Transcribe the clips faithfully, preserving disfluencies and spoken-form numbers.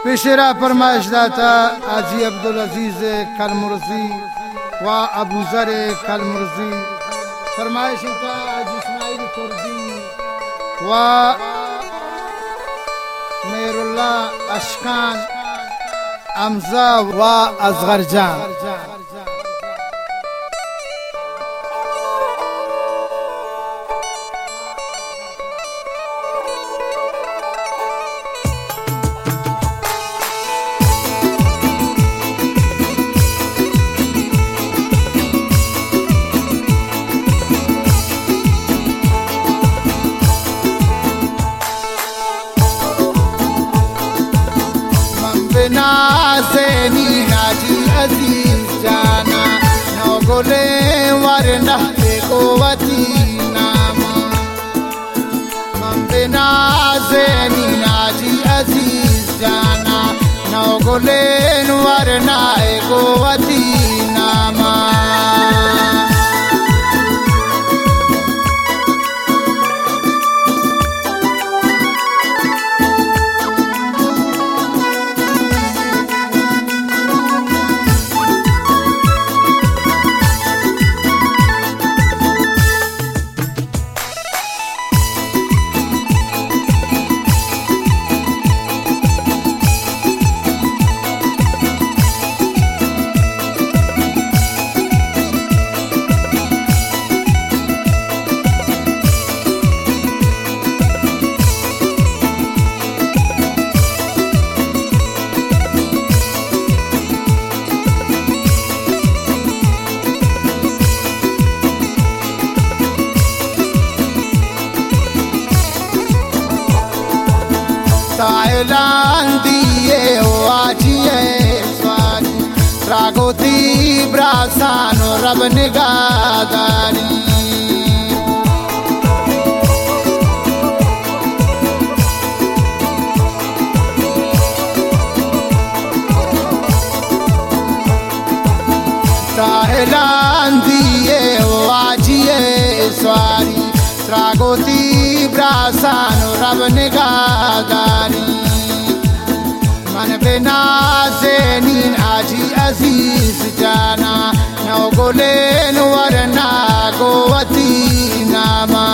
पेशरा फरमाइश दाता हाजी अब्दुल अजीज कलमुर्जी व अबू जर कलमुर्जी फरमाइश था हाजी इस्माइल कुर्दी व मेरुल्लाह अशकान अमजा व असगर जान। नाज़ेनी हाजी अजीज जाना नौ गोले वरना बेगोवती नामा मम्बे नाज़ेनी हाजी अजीज जाना नौ गोले वरना बेगोवती नामा। Thailandia oajiye swani tragoti brasano rab nigadani Thailandia oajiye swani tragoti brasano rab nigadani मन बिना ज़ेनीन हाजी अजीज जाना नौ गोले वरना गोवती नामा।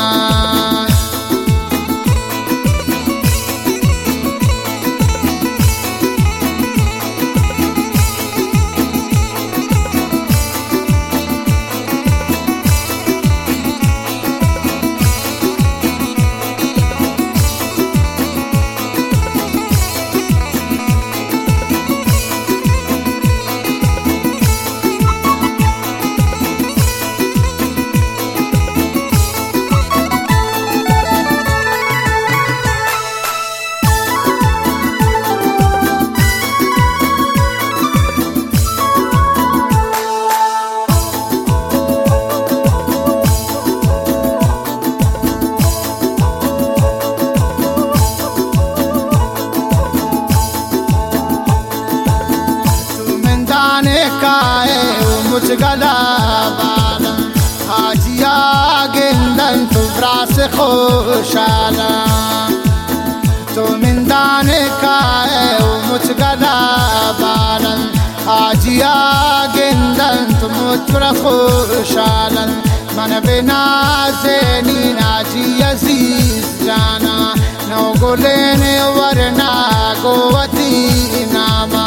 मुझगला बाला हाजिया गिंदन तो ब्रास खुशाला तो मिंदाने का है वो मुझगला बालन हाजिया गिंदन तो मुझरा खुशालन मन बिना ज़ेनीन हाजी अजीज जाना नौ गोले वरना गोवती नामा।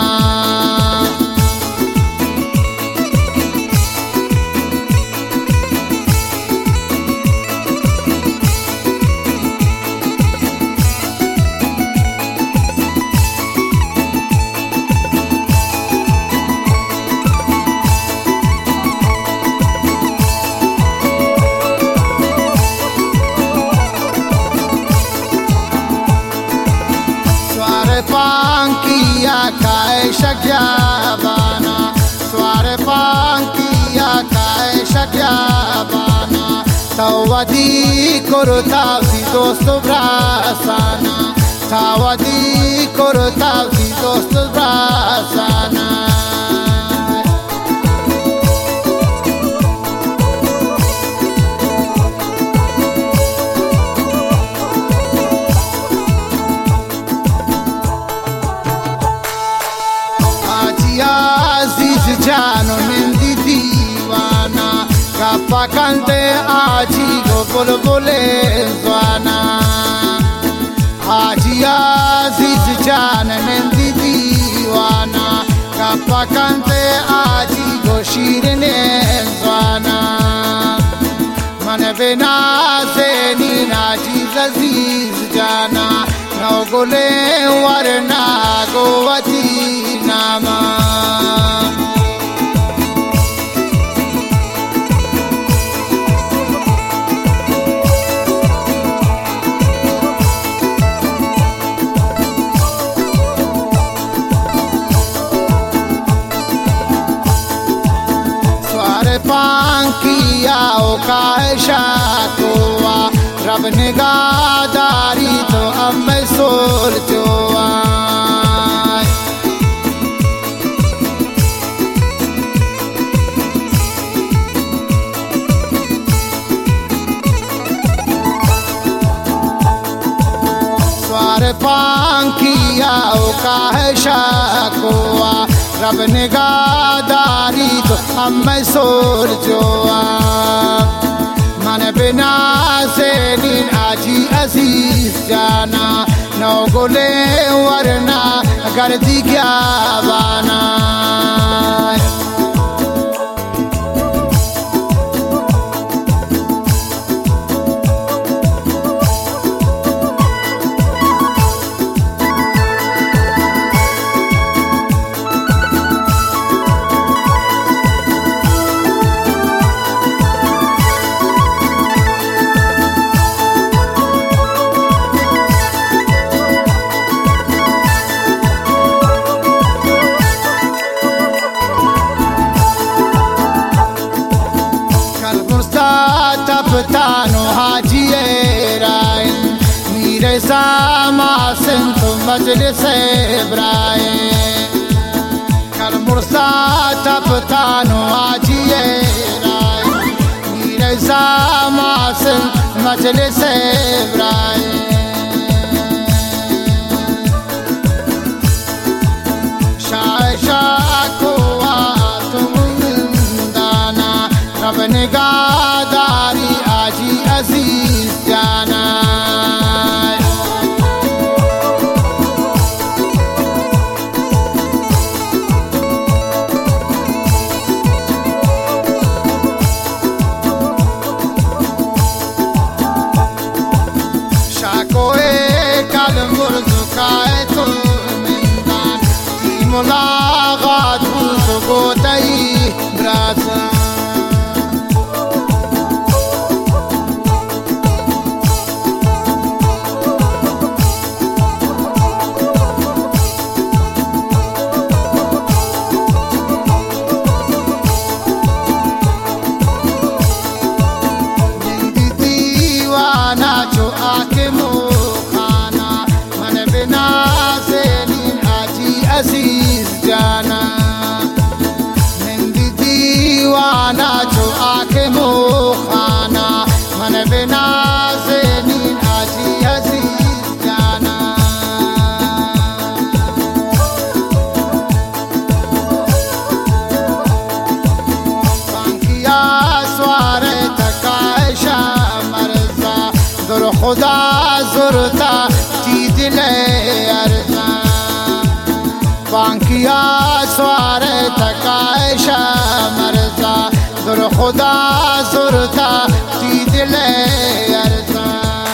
Pankia kai shakyabana sware pankia kai shakyabana tawadi korta vi dosto brasana tawadi korta vi dosto brasana kanté aji go bulbule zwana aji aziz janan di diwana kappa kanté aji go shirine zwana man bina zeni aji aziz jana no gole warna govati nama किया ओ कायशा कोआ रब निगाहदारी तो अब मैं soul जोआ स्वार पांकिया ओ कायशा कोआ रब निगाहदारी तो हम मैं सोर जोआ मन बिना से नीन आजी अजीज जाना नौ गोले वरना कर दी क्या बाना taptano haji rain mire sama sintu majlis ibrahim kal mursa taptano haji rain mire sama sintu majlis ibrahim shaisha ko tum dana rab nigahdari आजी अजीज जाना शाकोए कल मुर्जुकाए तो मिंदान की मुलाकात तो गोतई ब्रासा जो आके मुखाना मन बिना से नीन आजी अजीज जाना निंदी दीवाना जो आके मुखाना मन बिना से नीन आजी अजीज जाना बांकिया स्वारे तकाशा दुर खुदा जुरता चीज ले अर्जा बांकिया स्वार तकायशा मरजा दुर खुदा जुरता चीज ले अर्जा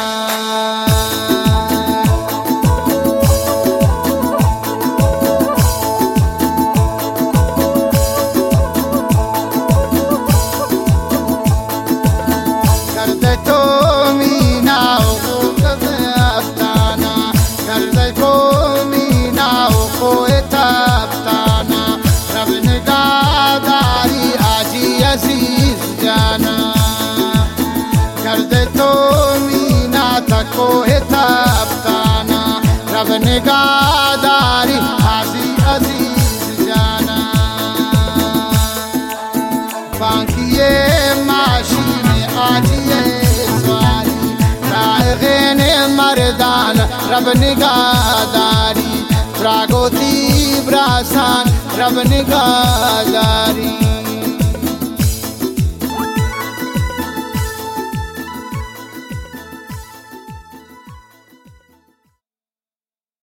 कर दे तो अजीज जाना कर दे तो मीना तको हिताबताना रब निगाहदारी हाजी अजीज जाना बांकिए माशी में आजिए स्वारी रागेने मर्दान रब निगाहदारी प्रागोती ब्रासान रब निगाहदारी